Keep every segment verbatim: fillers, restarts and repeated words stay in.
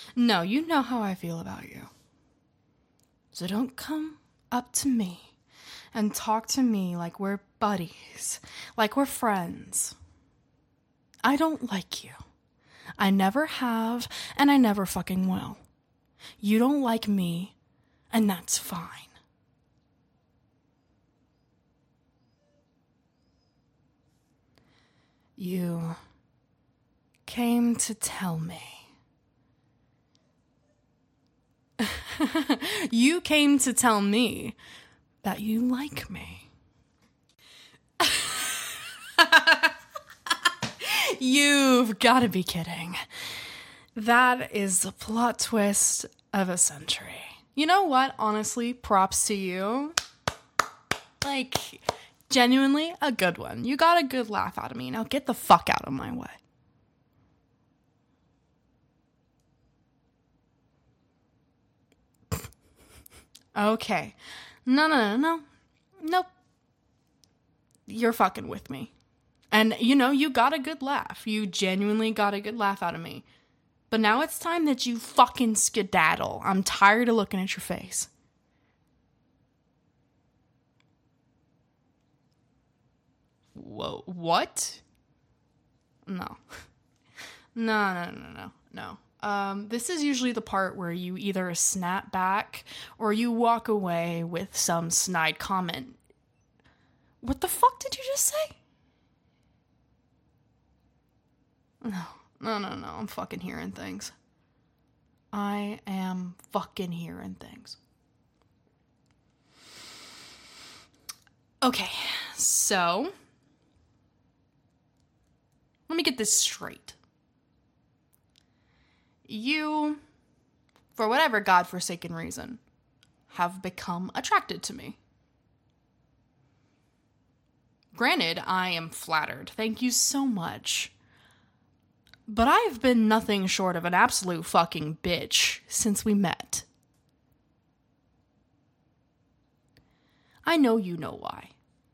No, you know how I feel about you. So don't come up to me and talk to me like we're buddies, like we're friends. I don't like you. I never have, and I never fucking will. You don't like me, and that's fine. You came to tell me. You came to tell me that you like me. You've got to be kidding. That is the plot twist of a century. You know what? Honestly, props to you. Like, genuinely a good one. You got a good laugh out of me. Now get the fuck out of my way. Okay. No, no, no, no. Nope. You're fucking with me. And, you know, you got a good laugh. You genuinely got a good laugh out of me. But now it's time that you fucking skedaddle. I'm tired of looking at your face. Whoa, what? No. No, no, no, no, no. Um, this is usually the part where you either snap back or you walk away with some snide comment. What the fuck did you just say? No, no, no, no. I'm fucking hearing things. I am fucking hearing things. Okay, so let me get this straight. You, for whatever godforsaken reason, have become attracted to me. Granted, I am flattered. Thank you so much. But I have been nothing short of an absolute fucking bitch since we met. I know you know why.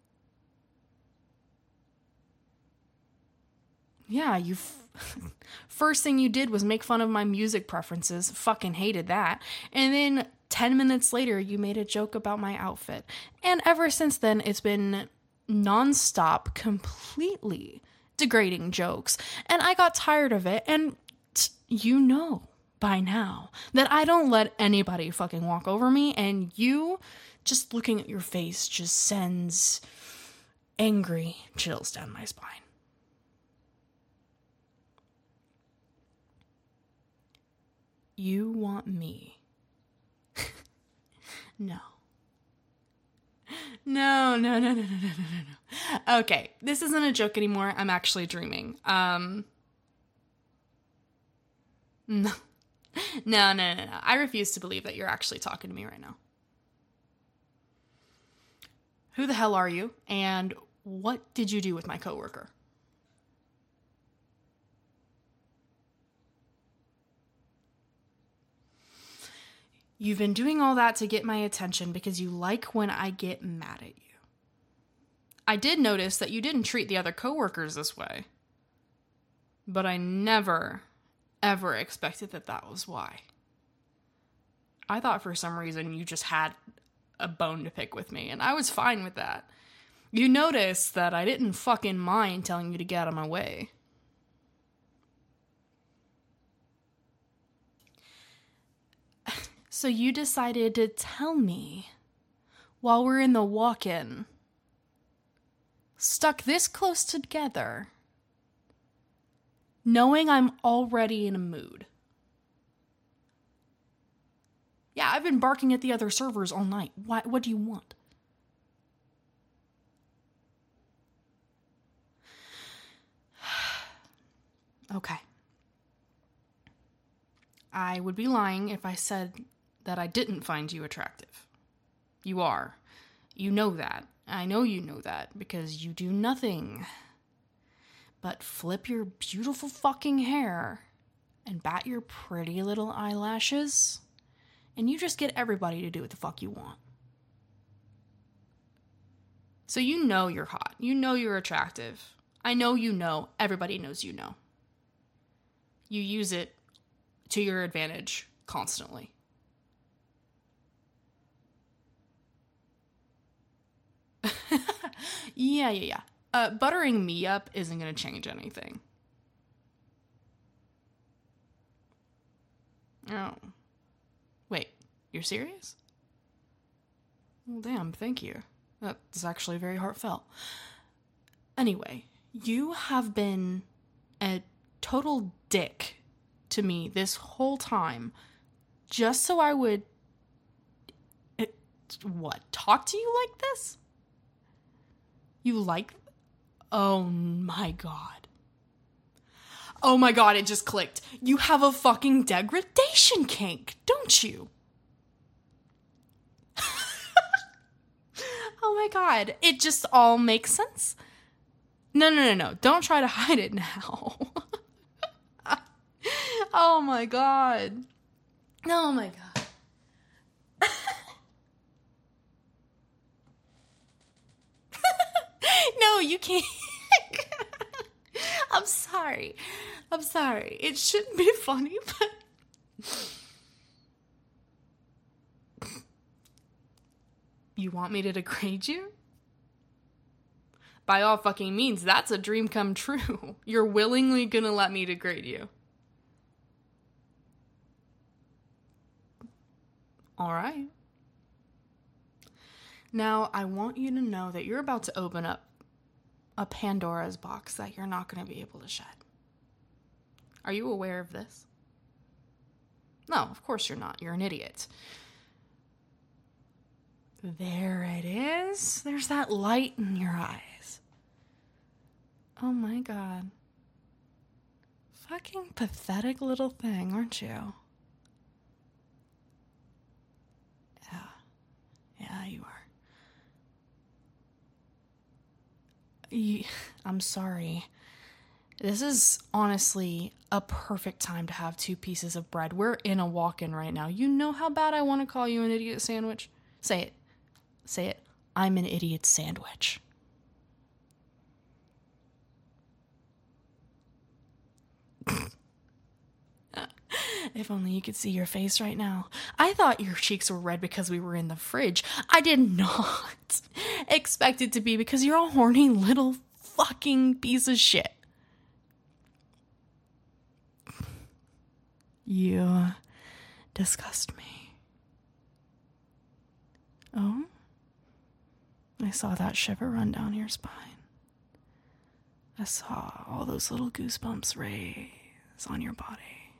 Yeah, you... F- First thing you did was make fun of my music preferences. Fucking hated that. And then ten minutes later, you made a joke about my outfit. And ever since then, it's been nonstop, completely degrading jokes. And I got tired of it. And t- you know by now that I don't let anybody fucking walk over me. And you, just looking at your face, just sends angry chills down my spine. You want me. No. No, no, no, no, no, no, no, no. Okay, this isn't a joke anymore. I'm actually dreaming. Um. No. No, no, no, no. I refuse to believe that you're actually talking to me right now. Who the hell are you? And what did you do with my coworker? You've been doing all that to get my attention because you like when I get mad at you. I did notice that you didn't treat the other coworkers this way. But I never, ever expected that that was why. I thought for some reason you just had a bone to pick with me, and I was fine with that. You noticed that I didn't fucking mind telling you to get out of my way. So you decided to tell me while we're in the walk-in, stuck this close together, knowing I'm already in a mood. Yeah, I've been barking at the other servers all night. What, what do you want? Okay. I would be lying if I said that I didn't find you attractive. You are. You know that. I know you know that because you do nothing but flip your beautiful fucking hair and bat your pretty little eyelashes, and you just get everybody to do what the fuck you want. So you know you're hot. You know you're attractive. I know you know. Everybody knows you know. You use it to your advantage constantly. yeah, yeah, yeah. Uh, buttering me up isn't going to change anything. Oh. Wait, you're serious? Well, damn, thank you. That's actually very heartfelt. Anyway, you have been a total dick to me this whole time, just so I would, it, what, talk to you like this? You like, oh my god. Oh my god, it just clicked. You have a fucking degradation kink, don't you? Oh my god, it just all makes sense. No, no, no, no, don't try to hide it now. Oh my god. Oh my god. No, you can't. I'm sorry. I'm sorry. It shouldn't be funny, but... You want me to degrade you? By all fucking means, that's a dream come true. You're willingly gonna let me degrade you. Alright. Now, I want you to know that you're about to open up a Pandora's box that you're not gonna be able to shut. Are you aware of this? No, of course you're not. You're an idiot. There it is. There's that light in your eyes. Oh my god. Fucking pathetic little thing, aren't you? Yeah. Yeah, you are. You, I'm sorry. This is honestly a perfect time to have two pieces of bread. We're in a walk-in right now. You know how bad I want to call you an idiot sandwich? Say it. Say it. I'm an idiot sandwich. If only you could see your face right now. I thought your cheeks were red because we were in the fridge. I did not expect it to be because you're a horny little fucking piece of shit. You disgust me. Oh? I saw that shiver run down your spine. I saw all those little goosebumps raise on your body.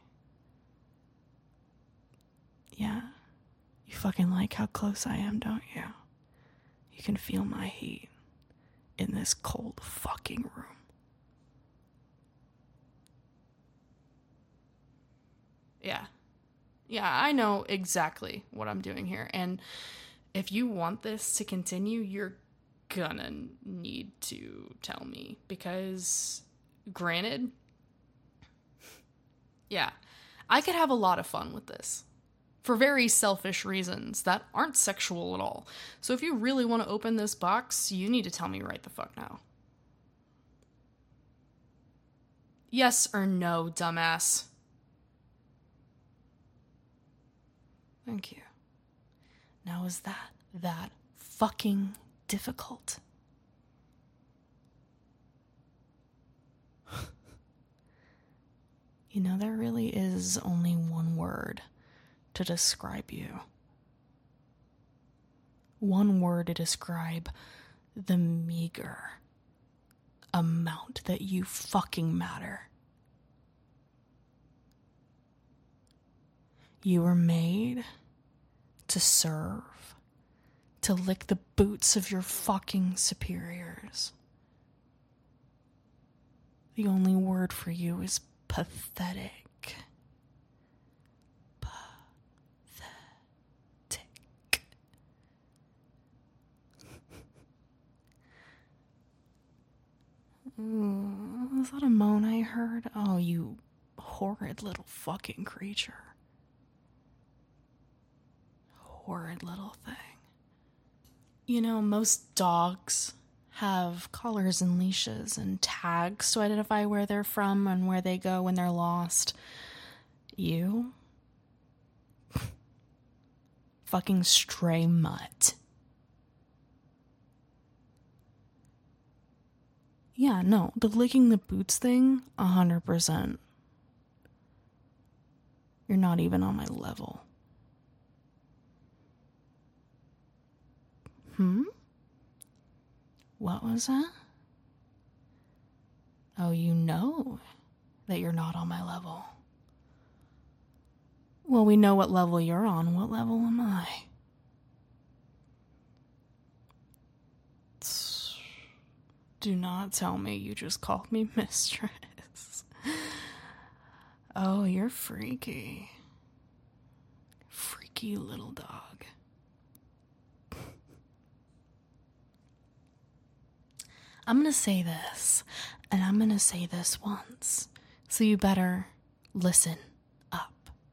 Yeah, you fucking like how close I am, don't you? You can feel my heat in this cold fucking room. Yeah. Yeah, I know exactly what I'm doing here. And if you want this to continue, you're gonna need to tell me. Because, granted, yeah, I could have a lot of fun with this. For very selfish reasons that aren't sexual at all. So if you really want to open this box, you need to tell me right the fuck now. Yes or no, dumbass? Thank you. Now is that that fucking difficult? You know, there really is only one word to describe you. One word to describe the meager amount that you fucking matter. You were made to serve, to lick the boots of your fucking superiors. The only word for you is pathetic. Ooh, was that a moan I heard? Oh, you horrid little fucking creature. Horrid little thing. You know, most dogs have collars and leashes and tags to identify where they're from and where they go when they're lost. You fucking stray mutt. Yeah, no, the licking the boots thing, a hundred percent. You're not even on my level. Hmm? What was that? Oh, you know that you're not on my level. Well, we know what level you're on. What level am I? Do not tell me you just called me mistress. Oh, you're freaky. Freaky little dog. I'm gonna say this, and I'm gonna say this once, so you better listen up.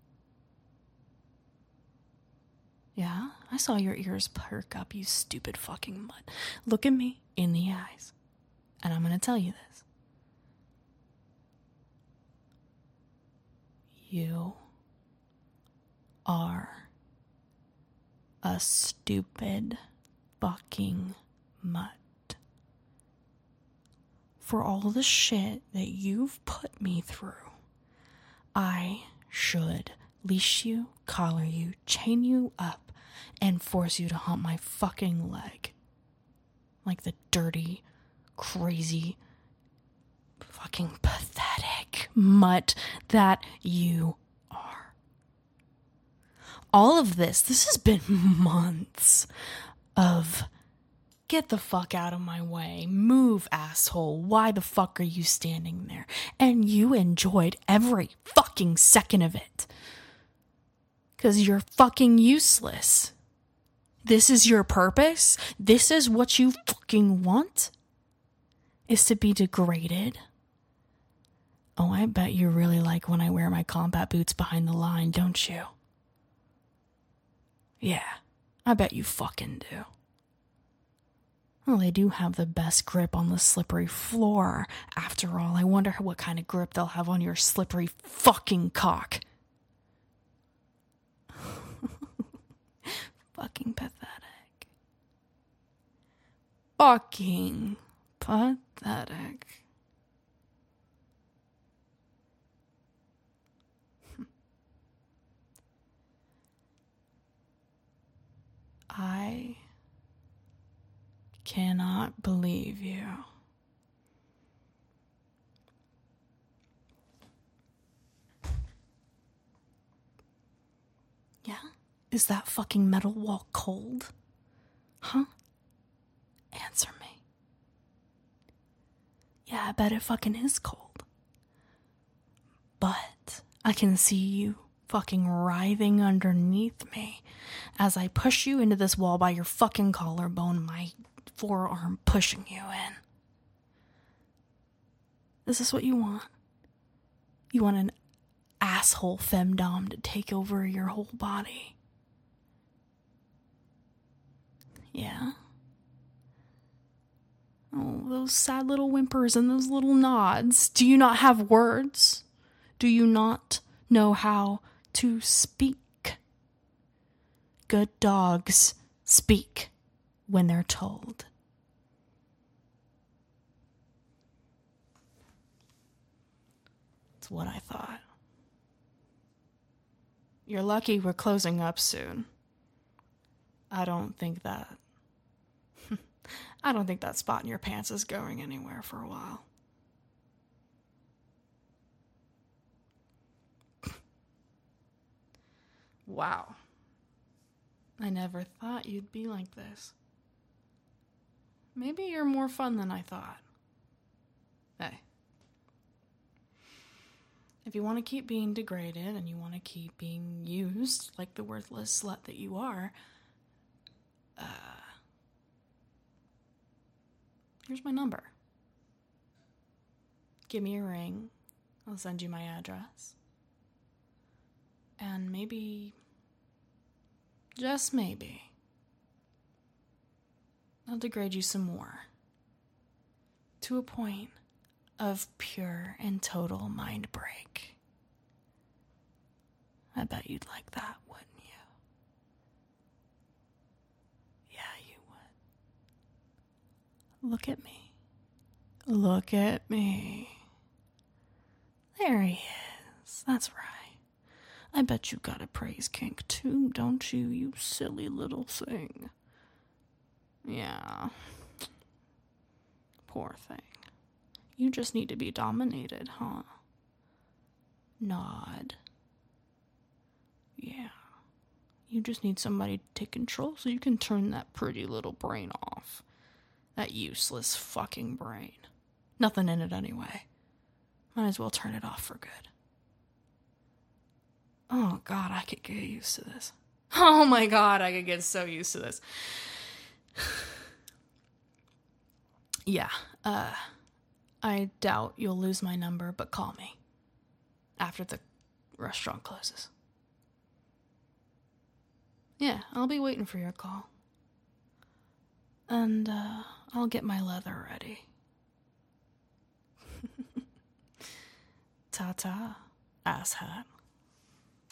Yeah? I saw your ears perk up, you stupid fucking mutt. Look at me in the eyes, and I'm gonna tell you this. You are a stupid fucking mutt. For all the shit that you've put me through, I should leash you, collar you, chain you up, and force you to hump my fucking leg. Like the dirty, crazy, fucking pathetic mutt that you are. All of this, this has been months of get the fuck out of my way, move, asshole, why the fuck are you standing there? And you enjoyed every fucking second of it. Because you're fucking useless. This is your purpose? This is what you fucking want? Is to be degraded? Oh, I bet you really like when I wear my combat boots behind the line, don't you? Yeah, I bet you fucking do. Well, they do have the best grip on the slippery floor. After all, I wonder what kind of grip they'll have on your slippery fucking cock. Fucking pathetic. Fucking pathetic. I cannot believe you. Yeah? Is that fucking metal wall cold? Huh? Answer me. Yeah, I bet it fucking is cold. But I can see you fucking writhing underneath me as I push you into this wall by your fucking collarbone, my forearm pushing you in. Is this what you want? You want an asshole femdom to take over your whole body? Yeah? Oh, those sad little whimpers and those little nods. Do you not have words? Do you not know how to speak? Good dogs speak when they're told. That's what I thought. You're lucky we're closing up soon. I don't think that... I don't think that spot in your pants is going anywhere for a while. Wow. I never thought you'd be like this. Maybe you're more fun than I thought. Hey. If you want to keep being degraded and you want to keep being used like the worthless slut that you are, uh, here's my number. Give me a ring. I'll send you my address. And maybe, just maybe, I'll degrade you some more. To a point of pure and total mind break. I bet you'd like that, wouldn't you? Yeah, you would. Look at me. Look at me. There he is. That's right. I bet you got a praise kink too, don't you, you silly little thing? Yeah. Poor thing. You just need to be dominated, huh? Nod. Yeah. You just need somebody to take control so you can turn that pretty little brain off. That useless fucking brain. Nothing in it anyway. Might as well turn it off for good. Oh god, I could get used to this. Oh my god, I could get so used to this. Yeah, uh, I doubt you'll lose my number, but call me. After the restaurant closes. Yeah, I'll be waiting for your call. And, uh, I'll get my leather ready. Ta-ta, asshat.